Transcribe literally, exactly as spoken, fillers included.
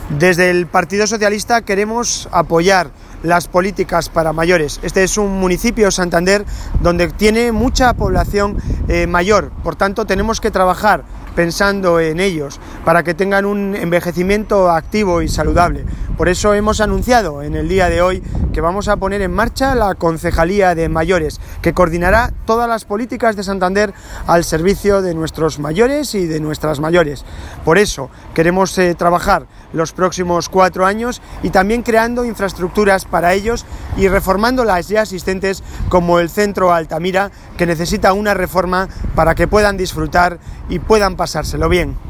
Desde el Partido Socialista queremos apoyar las políticas para mayores. Este es un municipio, Santander, donde tiene mucha población eh, mayor, por tanto tenemos que trabajar pensando en ellos para que tengan un envejecimiento activo y saludable. Por eso hemos anunciado en el día de hoy que vamos a poner en marcha la Concejalía de Mayores, que coordinará todas las políticas de Santander al servicio de nuestros mayores y de nuestras mayores. Por eso queremos eh, trabajar los próximos cuatro años y también creando infraestructuras para ellos y reformando las ya existentes, como el Centro Altamira, que necesita una reforma para que puedan disfrutar y puedan pasárselo bien.